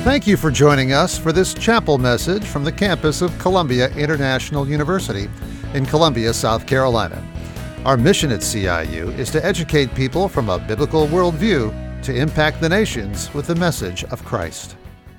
Thank you for joining us for this chapel message from the campus of Columbia International University in Columbia, South Carolina. Our mission at CIU is to educate people from a biblical worldview to impact the nations with the message of Christ.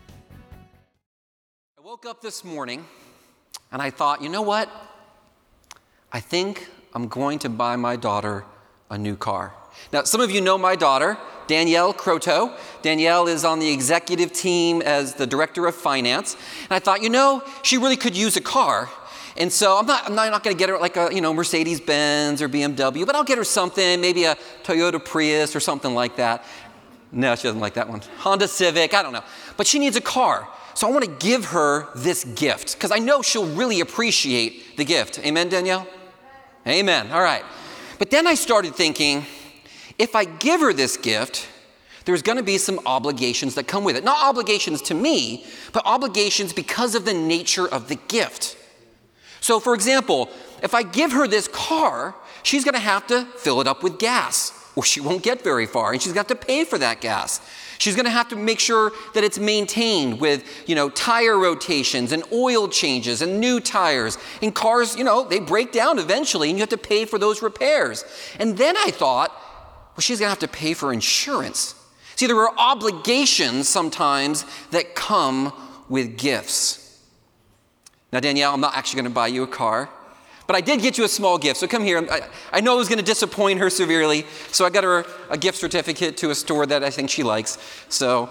I woke up this morning and I thought, you know what? I think I'm going to buy my daughter a new car. Now, some of you know my daughter, Danielle Croteau. Danielle is on the executive team as the director of finance. And I thought, she really could use a car. And so I'm not going to get her like a, Mercedes-Benz or BMW, but I'll get her something, maybe a Toyota Prius or something like that. No, she doesn't like that one. Honda Civic, I don't know. But she needs a car. So I want to give her this gift because I know she'll really appreciate the gift. Amen, Danielle? Amen. All right. But then I started thinking, if I give her this gift, there's going to be some obligations that come with it. Not obligations to me, but obligations because of the nature of the gift. So, for example, if I give her this car, she's going to have to fill it up with gas, or she won't get very far, and she's going to have to pay for that gas. She's going to have to make sure that it's maintained with, tire rotations and oil changes and new tires. And cars, they break down eventually, and you have to pay for those repairs. And then I thought, well, she's going to have to pay for insurance. See, there are obligations sometimes that come with gifts. Now, Danielle, I'm not actually going to buy you a car, but I did get you a small gift. So come here. I know it was going to disappoint her severely, so I got her a gift certificate to a store that I think she likes. So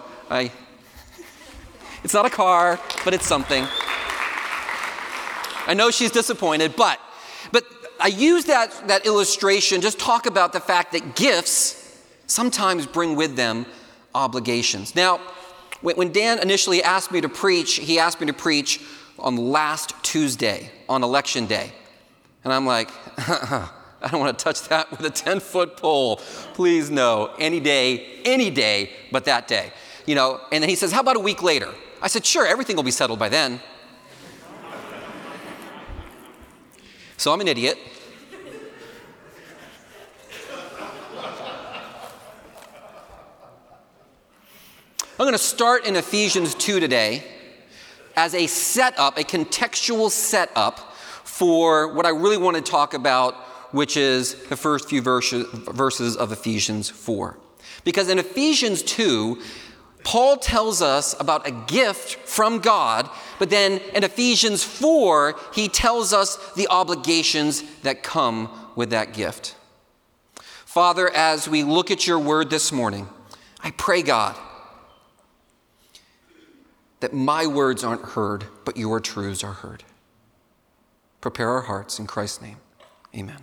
it's not a car, but it's something. I know she's disappointed, but I use that illustration, just talk about the fact that gifts sometimes bring with them obligations. Now, when Dan initially asked me to preach, he asked me to preach on last Tuesday, on Election Day. And I'm like, I don't want to touch that with a 10-foot pole. Please no, any day, but that day. And then he says, how about a week later? I said, sure, everything will be settled by then. So I'm an idiot. I'm going to start in Ephesians 2 today as a setup, a contextual setup for what I really want to talk about, which is the first few verses of Ephesians 4. Because in Ephesians 2, Paul tells us about a gift from God, but then in Ephesians 4, he tells us the obligations that come with that gift. Father, as we look at your word this morning, I pray, God, that my words aren't heard, but your truths are heard. Prepare our hearts in Christ's name. Amen.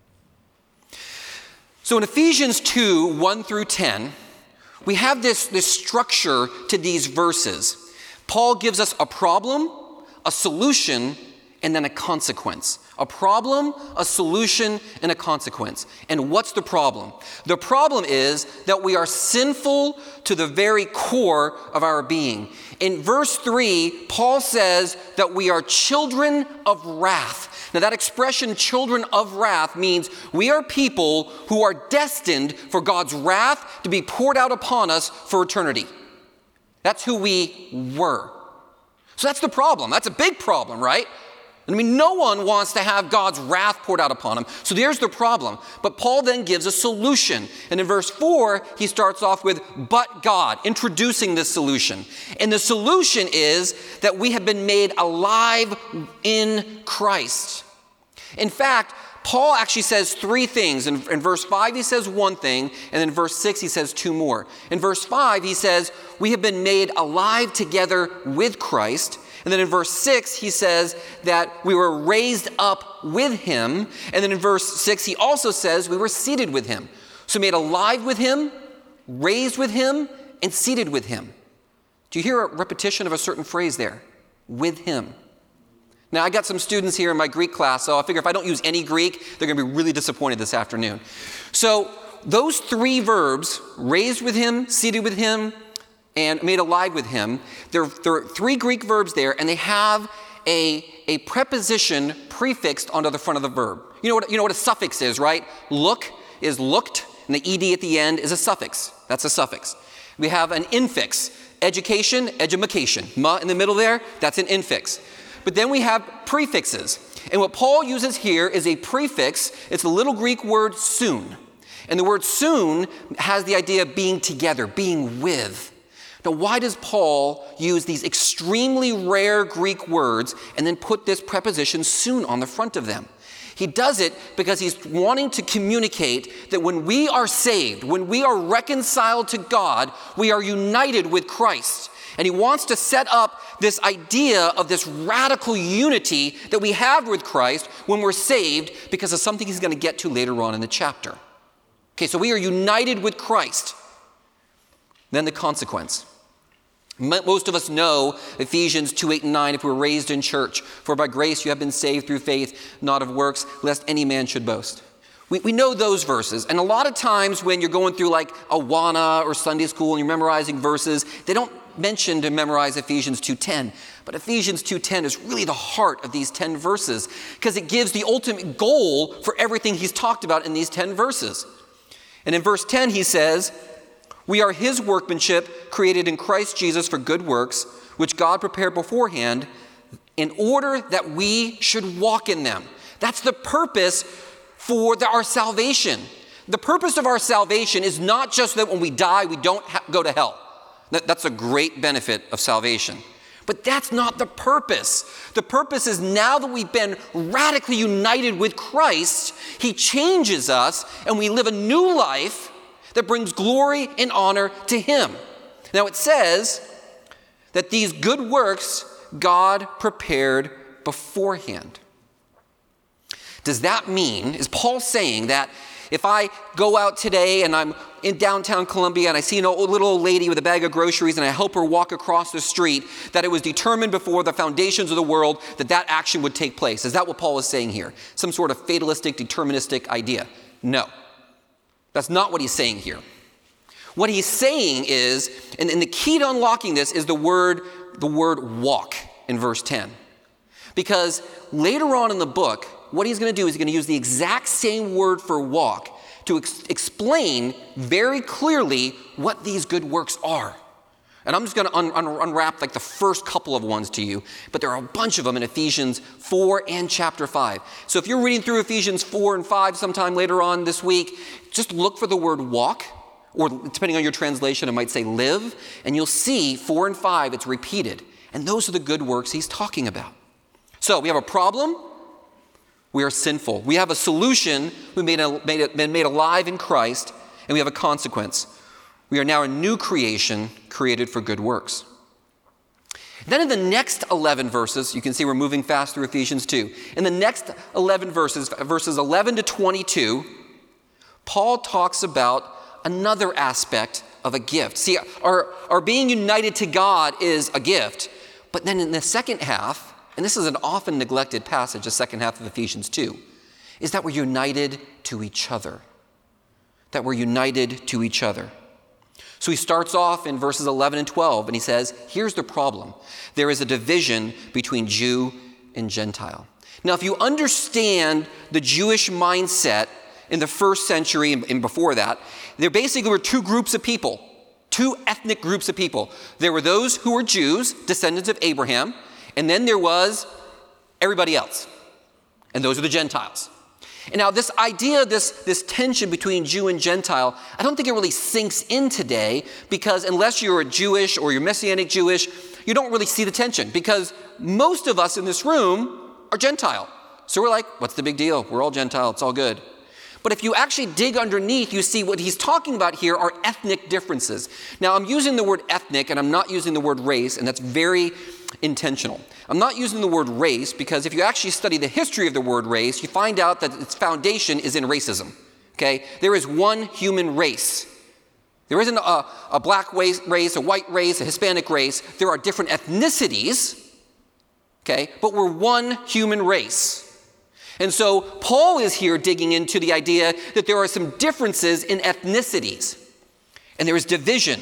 So in Ephesians 2, 1 through 10, we have this structure to these verses. Paul gives us a problem, a solution, and then a consequence. A problem, a solution, and a consequence. And what's the problem? The problem is that we are sinful to the very core of our being. In verse 3, Paul says that we are children of wrath. Now that expression, children of wrath, means we are people who are destined for God's wrath to be poured out upon us for eternity. That's who we were. So that's the problem. That's a big problem, right? No one wants to have God's wrath poured out upon him. So there's the problem. But Paul then gives a solution. And in verse 4, he starts off with, but God, introducing this solution. And the solution is that we have been made alive in Christ. In fact, Paul actually says three things. In verse 5, he says one thing. And in verse 6, he says two more. In verse 5, he says, we have been made alive together with Christ. And then in verse 6, he says that we were raised up with him. And then in verse 6, he also says we were seated with him. So made alive with him, raised with him, and seated with him. Do you hear a repetition of a certain phrase there? With him. Now, I got some students here in my Greek class, so I figure if I don't use any Greek, they're going to be really disappointed this afternoon. So those three verbs, raised with him, seated with him, and made alive with him, there are three Greek verbs there, and they have a preposition prefixed onto the front of the verb. You know what a suffix is, right? Look is looked, and the ed at the end is a suffix. That's a suffix. We have an infix. education, edumacation. Ma in the middle there, that's an infix. But then we have prefixes. And what Paul uses here is a prefix. It's the little Greek word soon. And the word soon has the idea of being together, being with. Now, why does Paul use these extremely rare Greek words and then put this preposition soon on the front of them? He does it because he's wanting to communicate that when we are saved, when we are reconciled to God, we are united with Christ. And he wants to set up this idea of this radical unity that we have with Christ when we're saved because of something he's going to get to later on in the chapter. Okay, so we are united with Christ. Then the consequence. Most of us know Ephesians 2:8 and 9, if we're raised in church. For by grace you have been saved through faith, not of works, lest any man should boast. We know those verses. And a lot of times when you're going through like Awana or Sunday school and you're memorizing verses, they don't mention to memorize Ephesians 2:10. But Ephesians 2:10 is really the heart of these 10 verses because it gives the ultimate goal for everything he's talked about in these 10 verses. And in verse 10 he says, we are his workmanship, created in Christ Jesus for good works, which God prepared beforehand in order that we should walk in them. That's the purpose for our salvation. The purpose of our salvation is not just that when we die, we don't go to hell. That's a great benefit of salvation. But that's not the purpose. The purpose is now that we've been radically united with Christ, he changes us and we live a new life that brings glory and honor to him. Now it says that these good works God prepared beforehand. Does that mean, is Paul saying that if I go out today and I'm in downtown Columbia and I see a little old lady with a bag of groceries and I help her walk across the street, that it was determined before the foundations of the world that that action would take place? Is that what Paul is saying here? Some sort of fatalistic, deterministic idea? No. That's not what he's saying here. What he's saying is, and the key to unlocking this is the word walk in verse 10. Because later on in the book, what he's going to do is he's going to use the exact same word for walk to explain very clearly what these good works are. And I'm just going to unwrap like the first couple of ones to you, but there are a bunch of them in Ephesians 4 and chapter 5. So if you're reading through Ephesians 4 and 5 sometime later on this week, just look for the word walk, or depending on your translation, it might say live, and you'll see 4 and 5, it's repeated. And those are the good works he's talking about. So we have a problem. We are sinful. We have a solution. We've been made alive in Christ, and we have a consequence. We are now a new creation created for good works. Then in the next 11 verses, you can see we're moving fast through Ephesians 2. In the next 11 verses, verses 11 to 22, Paul talks about another aspect of a gift. See, our being united to God is a gift, but then in the second half, and this is an often neglected passage, the second half of Ephesians 2, is that we're united to each other. That we're united to each other. So he starts off in verses 11 and 12, and he says, here's the problem. There is a division between Jew and Gentile. Now, if you understand the Jewish mindset in the first century and before that, there basically were two groups of people, two ethnic groups of people. There were those who were Jews, descendants of Abraham, and then there was everybody else. And those are the Gentiles. And now this idea, this tension between Jew and Gentile, I don't think it really sinks in today because unless you're a Jewish or you're Messianic Jewish, you don't really see the tension because most of us in this room are Gentile. So we're like, what's the big deal? We're all Gentile. It's all good. But if you actually dig underneath, you see what he's talking about here are ethnic differences. Now, I'm using the word ethnic and I'm not using the word race, and that's very intentional. I'm not using the word race because if you actually study the history of the word race, you find out that its foundation is in racism. Okay? There is one human race. There isn't a black race, a white race, a Hispanic race. There are different ethnicities, okay? But we're one human race. And so Paul is here digging into the idea that there are some differences in ethnicities. And there is division.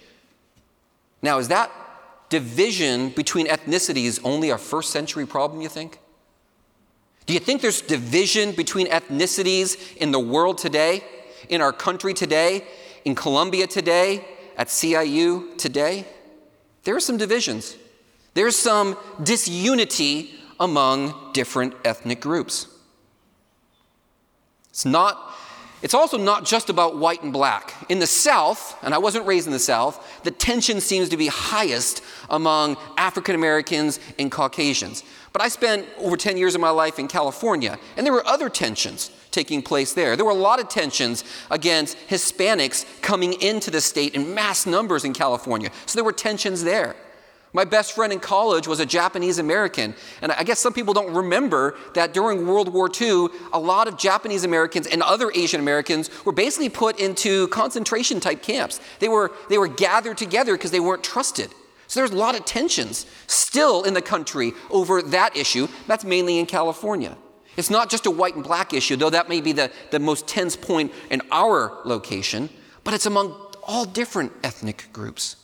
Now, is that division between ethnicities only a first century problem, you think? Do you think there's division between ethnicities in the world today, in our country today, in Columbia today, at CIU today? there are some divisions. There's some disunity among different ethnic groups. It's also not just about white and black. In the South, and I wasn't raised in the South, the tension seems to be highest among African Americans and Caucasians. But I spent over 10 years of my life in California, and there were other tensions taking place there. There were a lot of tensions against Hispanics coming into the state in mass numbers in California. So there were tensions there. My best friend in college was a Japanese American, and I guess some people don't remember that during World War II, a lot of Japanese Americans and other Asian Americans were basically put into concentration type camps. They were gathered together because they weren't trusted. So there's a lot of tensions still in the country over that issue. That's mainly in California. It's not just a white and black issue, though that may be the most tense point in our location, but it's among all different ethnic groups.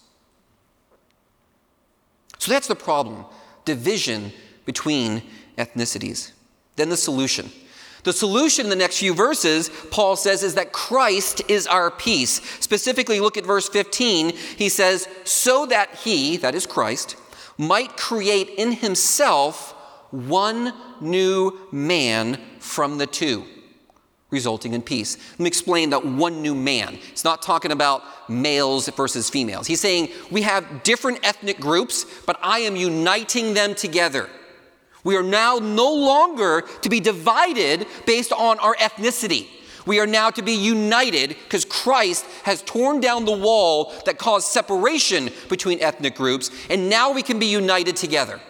So that's the problem, division between ethnicities. Then the solution. The solution in the next few verses, Paul says, is that Christ is our peace. Specifically, look at verse 15. He says, so that he, that is Christ, might create in himself one new man from the two, resulting in peace. Let me explain that one new man. It's not talking about males versus females. He's saying we have different ethnic groups, but I am uniting them together. We are now no longer to be divided based on our ethnicity. We are now to be united because Christ has torn down the wall that caused separation between ethnic groups, and now we can be united together.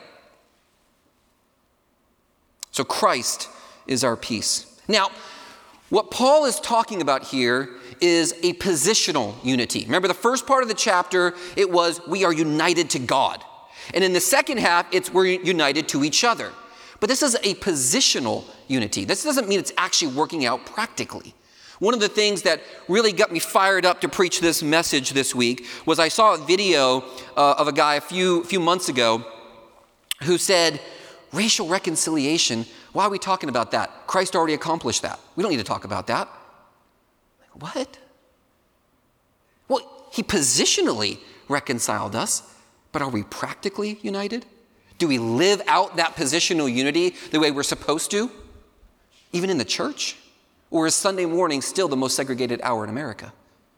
So Christ is our peace. Now, what Paul is talking about here is a positional unity. Remember the first part of the chapter, it was we are united to God. And in the second half, it's we're united to each other. But this is a positional unity. This doesn't mean it's actually working out practically. One of the things that really got me fired up to preach this message this week was I saw a video of a guy a few months ago who said, racial reconciliation, why are we talking about that? Christ already accomplished that. We don't need to talk about that. What? Well, he positionally reconciled us, but are we practically united? Do we live out that positional unity the way we're supposed to? Even in the church? Or is Sunday morning still the most segregated hour in America?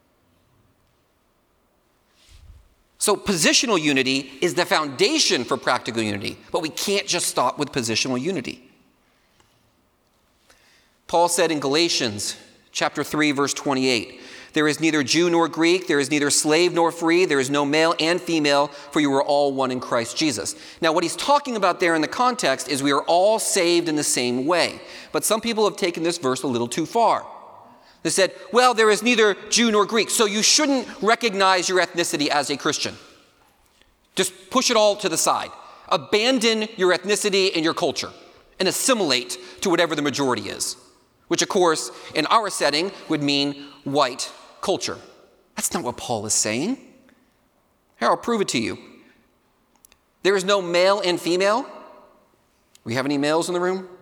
So positional unity is the foundation for practical unity, but we can't just stop with positional unity. Paul said in Galatians chapter 3, verse 28, there is neither Jew nor Greek, there is neither slave nor free, there is no male and female, for you are all one in Christ Jesus. Now, what he's talking about there in the context is we are all saved in the same way. But some people have taken this verse a little too far. They said, well, there is neither Jew nor Greek, so you shouldn't recognize your ethnicity as a Christian. Just push it all to the side. Abandon your ethnicity and your culture and assimilate to whatever the majority is, which, of course, in our setting would mean white culture. That's not what Paul is saying. Here, I'll prove it to you. There is no male and female. We have any males in the room?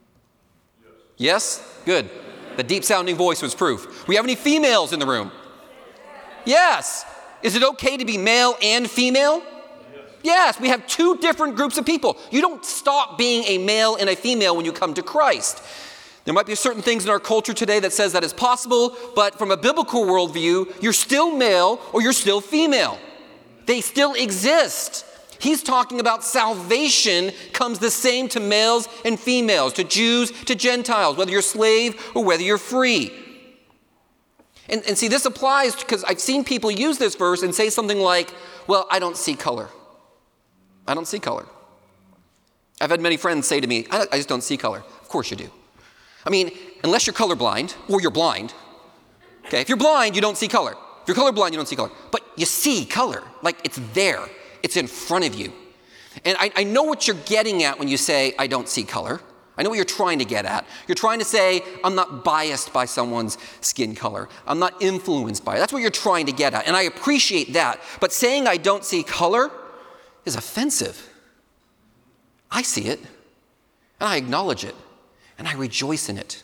Yes? Good. The deep-sounding voice was proof. We have any females in the room? Yes. Is it okay to be male and female? Yes, we have two different groups of people. You don't stop being a male and a female when you come to Christ. There might be certain things in our culture today that says that is possible, but from a biblical worldview, you're still male or you're still female. They still exist. He's talking about salvation comes the same to males and females, to Jews, to Gentiles, whether you're slave or whether you're free. And see, this applies because I've seen people use this verse and say something like, well, I don't see color. I don't see color. I've had many friends say to me, I just don't see color. Of course you do. I mean, unless you're colorblind or you're blind. Okay, if you're blind, you don't see color. If you're colorblind, you don't see color. But you see color, like it's there. It's in front of you. And I know what you're getting at when you say, I don't see color. I know what you're trying to get at. You're trying to say, I'm not biased by someone's skin color. I'm not influenced by it. That's what you're trying to get at. And I appreciate that. But saying I don't see color is offensive. I see it, and I acknowledge it, and I rejoice in it.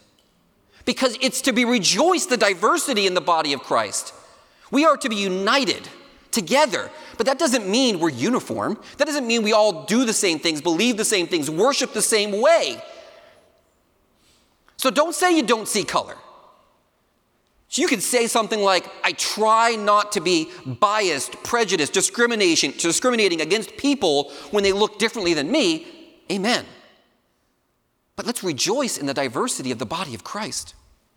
Because it's to be rejoiced, the diversity in the body of Christ. We are to be united. together. But that doesn't mean we're uniform. That doesn't mean we all do the same things, believe the same things, worship the same way. So don't say you don't see color. So you can say something like, I try not to be biased, prejudiced, discriminating against people when they look differently than me. Amen. But let's rejoice in the diversity of the body of Christ.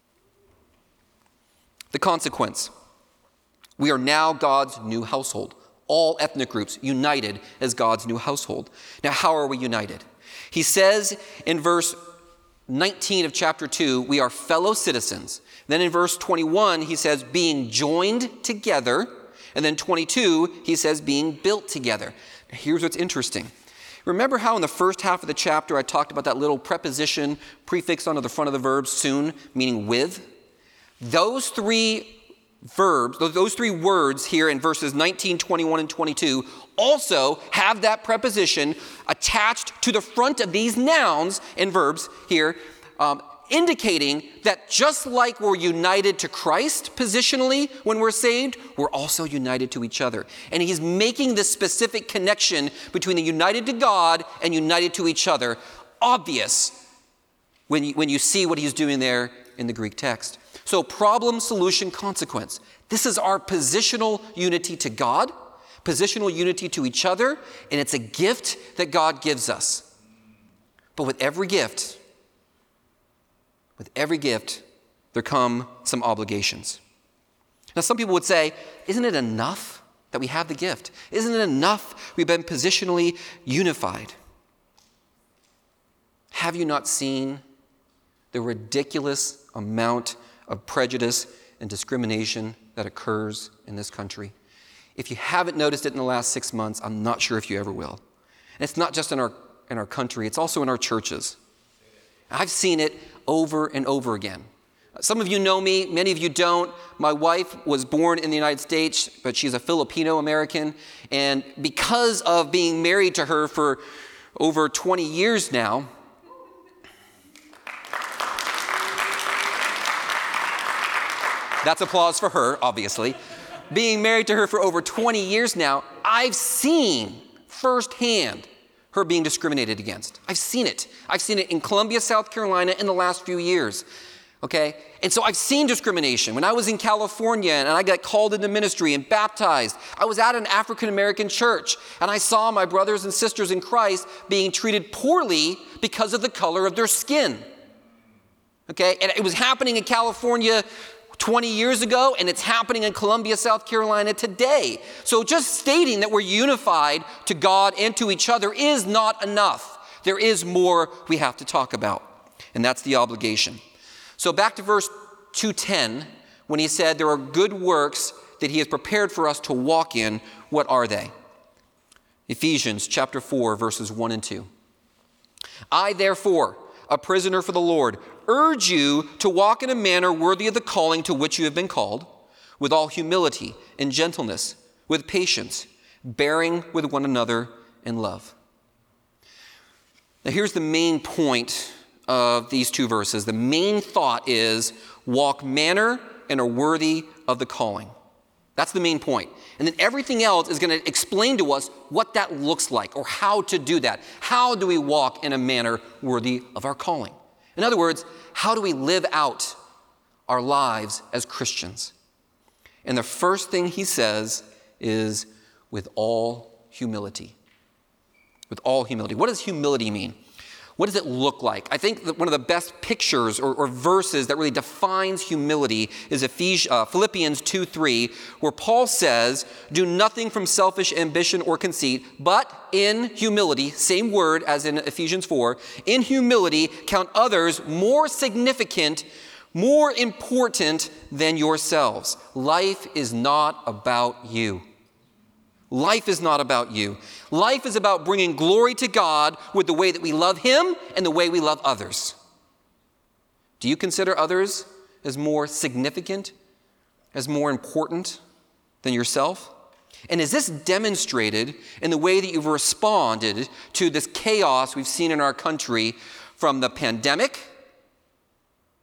The consequence. We are now God's new household. All ethnic groups united as God's new household. Now, how are we united? He says in verse 19 of chapter 2, we are fellow citizens. Then in verse 21, he says, being joined together. And then 22, he says, being built together. Now, here's what's interesting. Remember how in the first half of the chapter I talked about that little preposition prefix onto the front of the verb soon, meaning with? Those three verbs, those three words here in verses 19, 21, and 22 also have that preposition attached to the front of these nouns and verbs here, indicating that just like we're united to Christ positionally when we're saved, we're also united to each other. And he's making this specific connection between the united to God and united to each other obvious when you see what he's doing there in the Greek text. So problem, solution, consequence. This is our positional unity to God, positional unity to each other, and it's a gift that God gives us. But with every gift, there come some obligations. Now, some people would say, isn't it enough that we have the gift? Isn't it enough we've been positionally unified? Have you not seen the ridiculous amount of prejudice and discrimination that occurs in this country? If you haven't noticed it in the last 6 months, I'm not sure if you ever will. And it's not just in our country, it's also in our churches. I've seen it over and over again. Some of you know me, many of you don't. My wife was born in the United States, but she's a Filipino American. And because of being married to her for over 20 years now, that's applause for her, obviously. Being married to her for over 20 years now, I've seen firsthand her being discriminated against. I've seen it. I've seen it in Columbia, South Carolina in the last few years. Okay? And so I've seen discrimination. When I was in California and I got called into ministry and baptized, I was at an African American church and I saw my brothers and sisters in Christ being treated poorly because of the color of their skin. Okay? And it was happening in California 20 years ago, and it's happening in Columbia, South Carolina today. So just stating that we're unified to God and to each other is not enough. There is more we have to talk about, and that's the obligation. So back to verse 2:10, when he said there are good works that he has prepared for us to walk in. What are they? Ephesians chapter 4, verses 1 and 2. I, therefore, a prisoner for the Lord, urge you to walk in a manner worthy of the calling to which you have been called, with all humility and gentleness, with patience, bearing with one another in love. Now here's the main point of these two verses. The main thought is walk manner and are worthy of the calling. That's the main point. And then everything else is going to explain to us what that looks like or how to do that. How do we walk in a manner worthy of our calling? In other words, how do we live out our lives as Christians? And the first thing he says is with all humility. With all humility. What does humility mean? What does it look like? I think that one of the best pictures or verses that really defines humility is Philippians 2:3, where Paul says, do nothing from selfish ambition or conceit, but in humility, same word as in Ephesians 4, in humility count others more significant, more important than yourselves. Life is not about you. Life is not about you. Life is about bringing glory to God with the way that we love Him and the way we love others. Do you consider others as more significant, as more important than yourself? And is this demonstrated in the way that you've responded to this chaos we've seen in our country, from the pandemic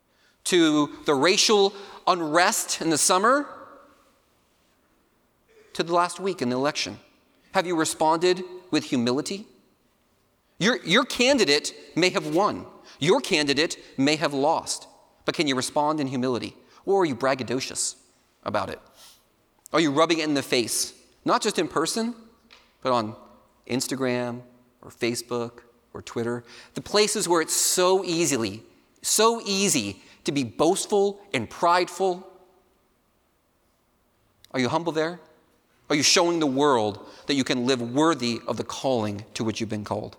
to the racial unrest in the summer, to the last week in the election? Have you responded with humility? Your candidate may have won. Your candidate may have lost. But can you respond in humility? Or are you braggadocious about it? Are you rubbing it in the face? Not just in person, but on Instagram or Facebook or Twitter. The places where it's so easy to be boastful and prideful. Are you humble there? Are you showing the world that you can live worthy of the calling to which you've been called?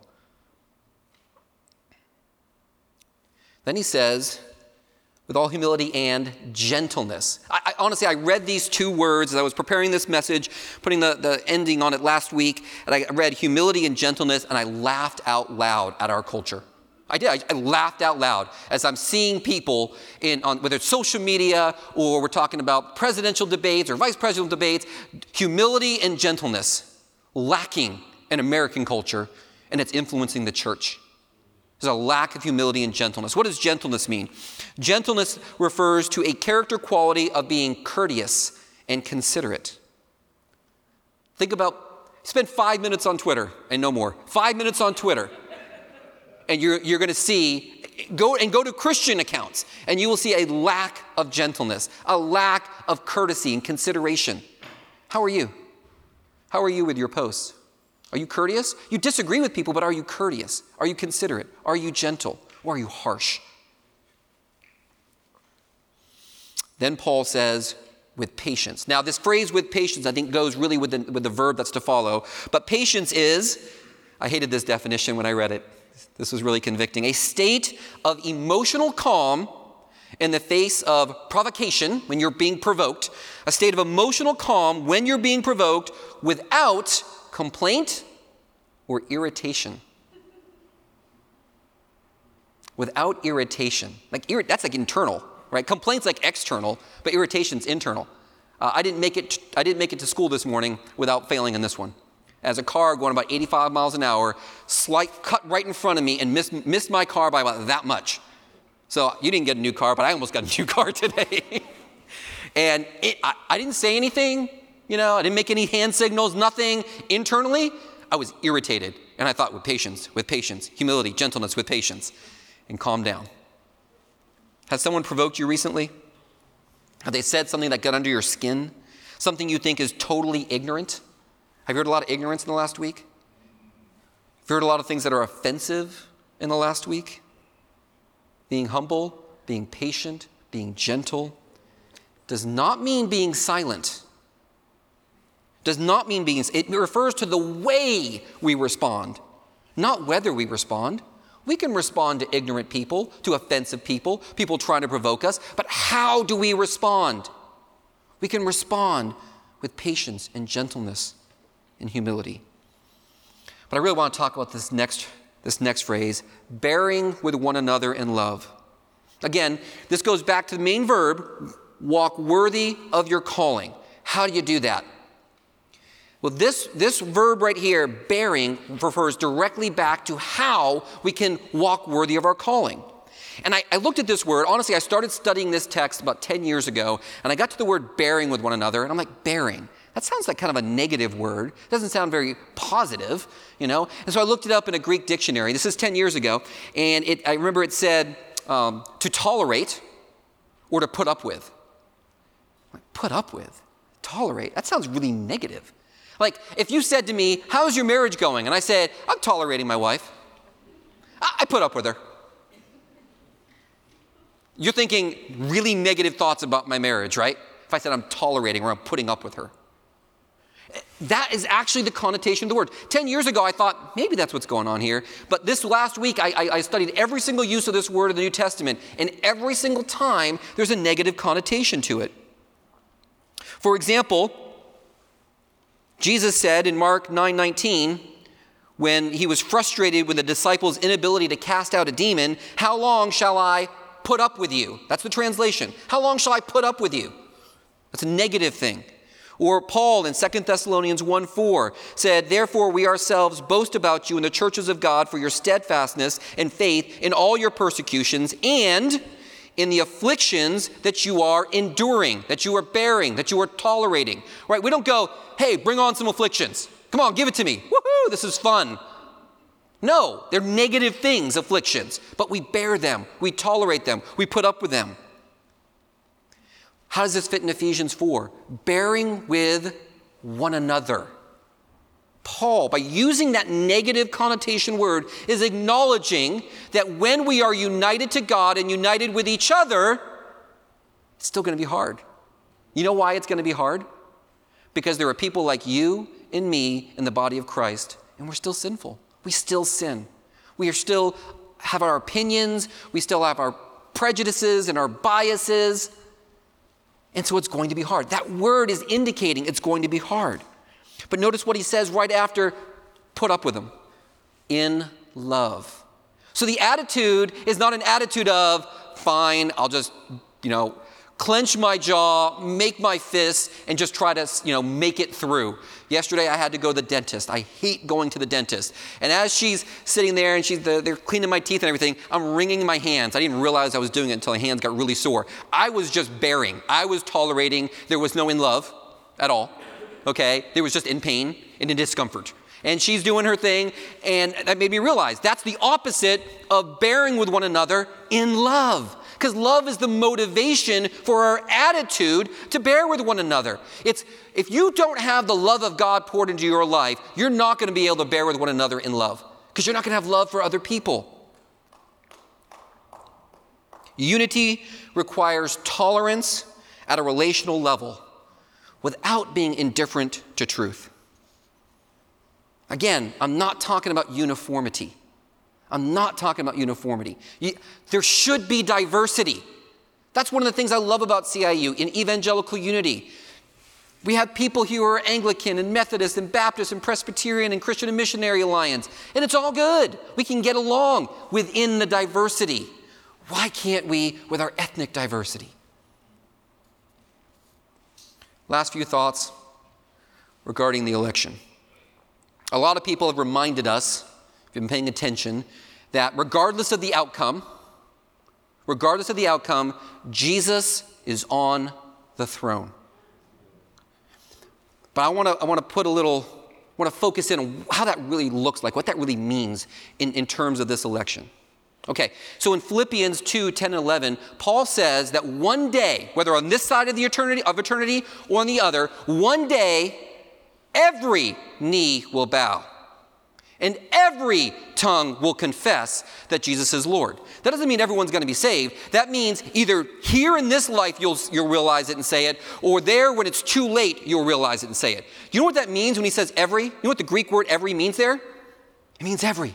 Then he says, with all humility and gentleness. Honestly, I read these two words as I was preparing this message, putting the ending on it last week, and I read humility and gentleness, and I laughed out loud at our culture. I did. I laughed out loud as I'm seeing people whether it's social media or we're talking about presidential debates or vice presidential debates, humility and gentleness lacking in American culture, and it's influencing the church. There's a lack of humility and gentleness. What does gentleness mean? Gentleness refers to a character quality of being courteous and considerate. Think about, spend 5 minutes on Twitter and no more. 5 minutes on Twitter. And you're going to see, go to Christian accounts, and you will see a lack of gentleness, a lack of courtesy and consideration. How are you? How are you with your posts? Are you courteous? You disagree with people, but are you courteous? Are you considerate? Are you gentle? Or are you harsh? Then Paul says, with patience. Now, this phrase with patience, I think, goes really with the verb that's to follow. But patience is, I hated this definition when I read it. This was really convicting. A state of emotional calm in the face of provocation, when you're being provoked. A state of emotional calm when you're being provoked without complaint or irritation. Without irritation. That's like internal, right? Complaint's like external, but irritation's internal. I didn't make it to school this morning without failing in this one. As a car going about 85 miles an hour, slight cut right in front of me and missed my car by about that much. So you didn't get a new car, but I almost got a new car today. And I didn't say anything, I didn't make any hand signals, nothing. Internally, I was irritated. And I thought with patience, humility, gentleness, with patience, and calm down. Has someone provoked you recently? Have they said something that got under your skin? Something you think is totally ignorant? Have you heard a lot of ignorance in the last week? Have you heard a lot of things that are offensive in the last week? Being humble, being patient, being gentle does not mean being silent. Does not mean it refers to the way we respond, not whether we respond. We can respond to ignorant people, to offensive people, people trying to provoke us, but how do we respond? We can respond with patience and gentleness and humility. But I really want to talk about this next phrase, bearing with one another in love. Again, this goes back to the main verb, walk worthy of your calling. How do you do that? Well, this verb right here, bearing, refers directly back to how we can walk worthy of our calling. And I looked at this word. Honestly, I started studying this text about 10 years ago, and I got to the word bearing with one another, and I'm like, bearing. That sounds like kind of a negative word. It doesn't sound very positive, And so I looked it up in a Greek dictionary. This is 10 years ago, and I remember it said to tolerate or to put up with. Like, put up with? Tolerate? That sounds really negative. Like, if you said to me, how's your marriage going? And I said, I'm tolerating my wife. I put up with her. You're thinking really negative thoughts about my marriage, right? If I said I'm tolerating or I'm putting up with her. That is actually the connotation of the word. 10 years ago, I thought, maybe that's what's going on here. But this last week, I studied every single use of this word in the New Testament. And every single time, there's a negative connotation to it. For example, Jesus said in Mark 9:19, when he was frustrated with the disciples' inability to cast out a demon, how long shall I put up with you? That's the translation. How long shall I put up with you? That's a negative thing. Or Paul in 2 Thessalonians 1:4 said, therefore we ourselves boast about you in the churches of God for your steadfastness and faith in all your persecutions and in the afflictions that you are enduring, that you are bearing, that you are tolerating, right? We don't go, hey, bring on some afflictions. Come on, give it to me. Woohoo, this is fun. No, they're negative things, afflictions, but we bear them, we tolerate them, we put up with them. How does this fit in Ephesians 4? Bearing with one another. Paul, by using that negative connotation word, is acknowledging that when we are united to God and united with each other, it's still going to be hard. You know why it's going to be hard? Because there are people like you and me in the body of Christ, and we're still sinful. We still sin. We are still have our opinions. We still have our prejudices and our biases. And so it's going to be hard. That word is indicating it's going to be hard. But notice what he says right after, put up with them. In love. So the attitude is not an attitude of, fine, I'll just, clench my jaw, make my fists, and just try to, make it through. Yesterday, I had to go to the dentist. I hate going to the dentist. And as she's sitting there and they're cleaning my teeth and everything, I'm wringing my hands. I didn't realize I was doing it until my hands got really sore. I was just bearing. I was tolerating. There was no in love at all. Okay? There was just in pain and in discomfort. And she's doing her thing, and that made me realize that's the opposite of bearing with one another in love. Because love is the motivation for our attitude to bear with one another. If you don't have the love of God poured into your life, you're not going to be able to bear with one another in love. Because you're not going to have love for other people. Unity requires tolerance at a relational level without being indifferent to truth. Again, I'm not talking about uniformity. There should be diversity. That's one of the things I love about CIU in evangelical unity. We have people here who are Anglican and Methodist and Baptist and Presbyterian and Christian and Missionary Alliance. And it's all good. We can get along within the diversity. Why can't we with our ethnic diversity? Last few thoughts regarding the election. A lot of people have reminded us, if you've been paying attention, that regardless of the outcome, Jesus is on the throne. But I want to focus in on how that really looks like, what that really means in terms of this election. Okay, so in Philippians 2, 10 and 11, Paul says that one day, whether on this side of eternity or on the other, one day, every knee will bow and every tongue will confess that Jesus is Lord. That doesn't mean everyone's going to be saved. That means either here in this life you'll realize it and say it, or there when it's too late you'll realize it and say it. You know what that means when he says every? You know what the Greek word every means there? It means every.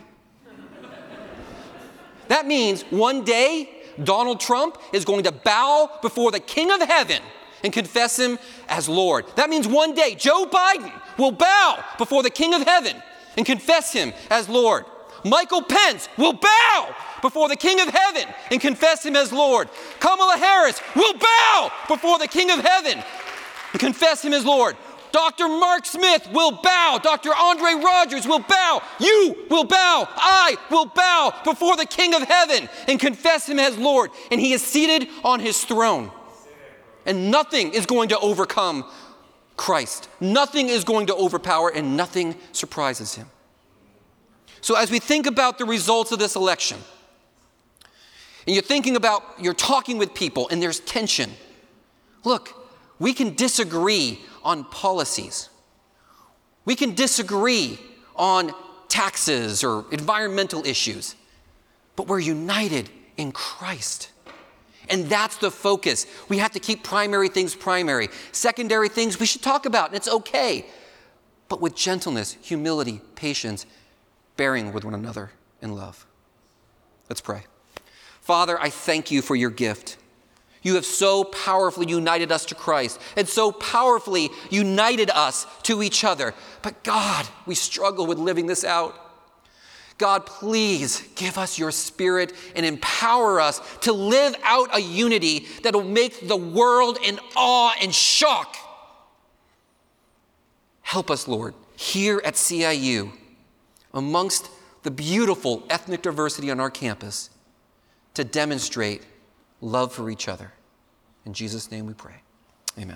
That means one day Donald Trump is going to bow before the King of Heaven and confess him as Lord. That means one day Joe Biden will bow before the King of Heaven and confess him as Lord. Michael Pence will bow before the King of Heaven and confess him as Lord. Kamala Harris will bow before the King of Heaven and confess him as Lord. Dr. Mark Smith will bow. Dr. Andre Rogers will bow. You will bow. I will bow before the King of Heaven and confess him as Lord. And he is seated on his throne. And nothing is going to overcome Christ. Nothing is going to overpower, and nothing surprises him. So as we think about the results of this election, and you're talking with people and there's tension. Look, we can disagree on policies. We can disagree on taxes or environmental issues, but we're united in Christ. And that's the focus. We have to keep primary things primary. Secondary things we should talk about, and it's okay. But with gentleness, humility, patience, bearing with one another in love. Let's pray. Father, I thank you for your gift. You have so powerfully united us to Christ and so powerfully united us to each other. But God, we struggle with living this out. God, please give us your Spirit and empower us to live out a unity that will make the world in awe and shock. Help us, Lord, here at CIU, amongst the beautiful ethnic diversity on our campus, to demonstrate love for each other. In Jesus' name we pray. Amen.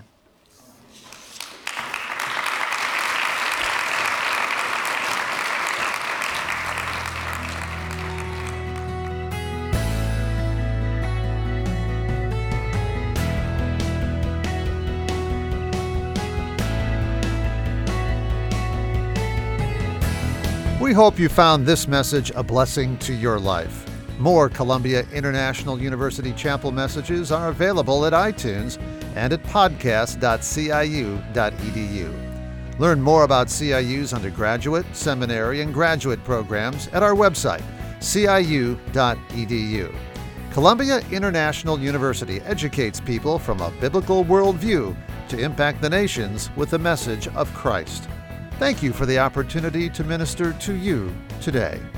We hope you found this message a blessing to your life. More Columbia International University Chapel messages are available at iTunes and at podcast.ciu.edu. Learn more about CIU's undergraduate, seminary, and graduate programs at our website, ciu.edu. Columbia International University educates people from a biblical worldview to impact the nations with the message of Christ. Thank you for the opportunity to minister to you today.